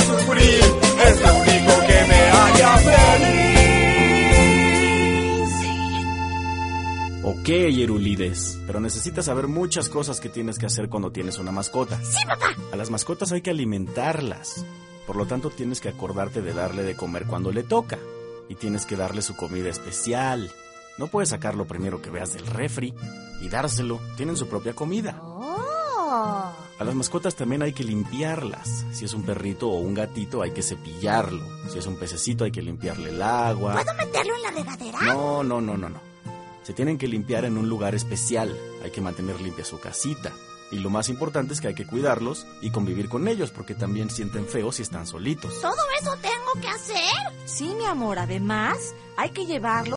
sufrir, es lo único que me haría feliz. Ok, Erulides, pero necesitas saber muchas cosas que tienes que hacer cuando tienes una mascota. ¡Sí, papá! A las mascotas hay que alimentarlas. Por lo tanto, tienes que acordarte de darle de comer cuando le toca. Y tienes que darle su comida especial. No puedes sacarlo primero que veas del refri y dárselo. Tienen su propia comida. ¡Oh! A las mascotas también hay que limpiarlas. Si es un perrito o un gatito, hay que cepillarlo. Si es un pececito, hay que limpiarle el agua. ¿Puedo meterlo en la regadera? No. Se tienen que limpiar en un lugar especial. Hay que mantener limpia su casita. Y lo más importante es que hay que cuidarlos y convivir con ellos, porque también sienten feo si están solitos. ¿Todo eso tengo que hacer? Sí, mi amor, además hay que llevarlo